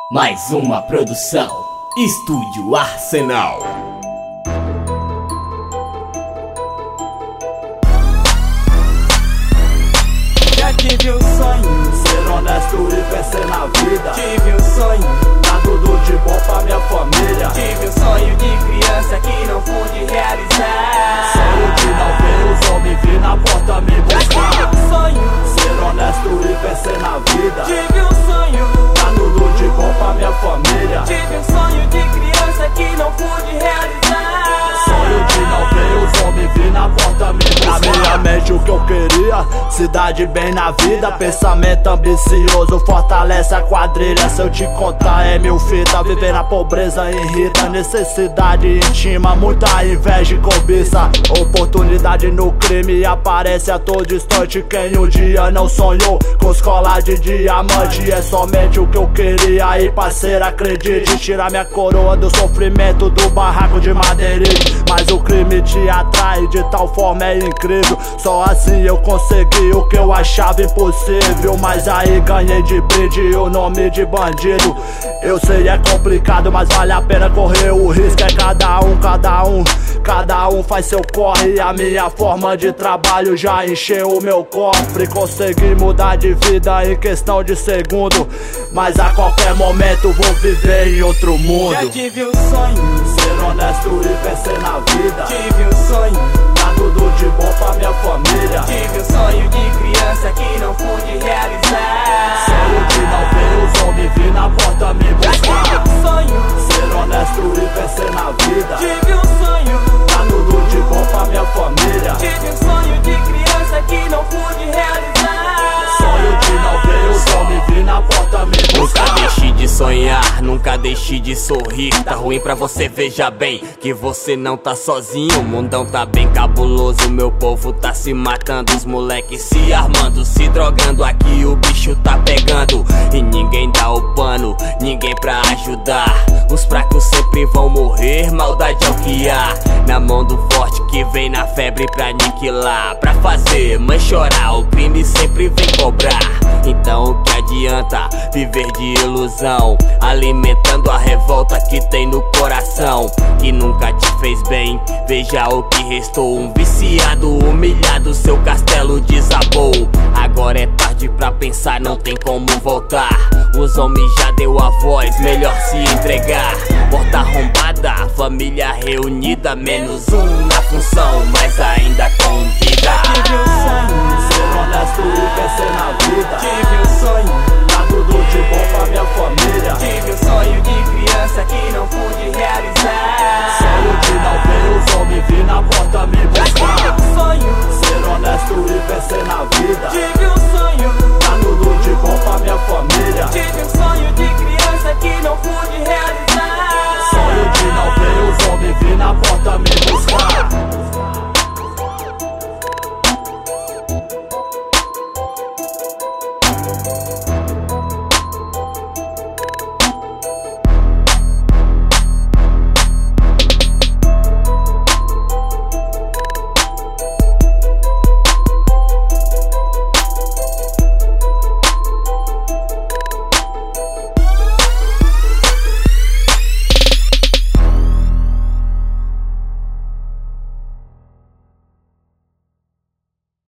Mais uma produção, Estúdio Arsenal. Já tive um sonho, ser honesto e vencer na vida. tive um sonho, Tá tudo de bom pra minha família. tive um sonho de criança que não pude realizar. Sonho de não ver os homens vir na porta me Já tive buscar. um sonho, Ser honesto e vencer na vida. tive um sonho, Tá tudo de bom pra minha família. tive um sonho de criança que não pude realizar. Sonho de não ver os homens vir na porta me buscar. Na minha mente o que eu queria, cidade bem na vida. Pensamento ambicioso fortalece a quadrilha. Se eu te contar é mil fita. Viver na pobreza irrita, necessidade íntima, muita inveja e cobiça. Oportunidade no crime aparece a todo instante. Quem um dia não sonhou com escola de diamante. É somente o que eu queria e parceira, acredite. Tirar minha coroa do sofrimento do barraco de madeirite. Mas o crime te atrai de tal forma é incrível. Só assim eu consegui o que eu achava impossível. Mas aí ganhei de brinde o nome de bandido. Eu sei é complicado, mas vale a pena correr o risco. É cada um faz seu corre. A minha forma de trabalho já encheu o meu cofre. Consegui mudar de vida em questão de segundo. Mas a qualquer momento vou viver em outro mundo. Já tive um sonho, Ser honesto e vencer na vida. tive um sonho, Tá tudo de bom pra minha família. tive um sonho de criança que não pude realizar. Sonho de não ver os homens vir na porta me Já tive buscar. um sonho, Ser honesto e vencer na vida. tive um sonho, Tá tudo de bom pra minha família. tive um sonho de criança que não pude realizar. Sonho de não ver os homens vir na porta me Nunca buscar. deixe de sonhar, nunca deixe de sorrir. Tá ruim pra você, veja bem que você não tá sozinho. O mundão tá bem cabuloso, meu povo tá se matando. Os moleques se armando, se drogando. Aqui o bicho tá pegando e ninguém dá o pano, ninguém pra ajudar. Os fracos sempre vão morrer, maldade é o que há. Na mão do forte que vem na febre pra aniquilar. Pra fazer mãe chorar, o crime sempre vem cobrar. Então o que adianta viver de ilusão, alimentando a revolta que tem no coração, que nunca te fez bem. Veja o que restou, um viciado humilhado, seu castelo desabou. Agora é tarde pra pensar, não tem como voltar. Os homens já deu a voz, melhor se entregar. Porta arrombada, família reunida, menos um na função, mas ainda com vida. Tive um sonho, Ser honesto e vencer na vida. tive um sonho,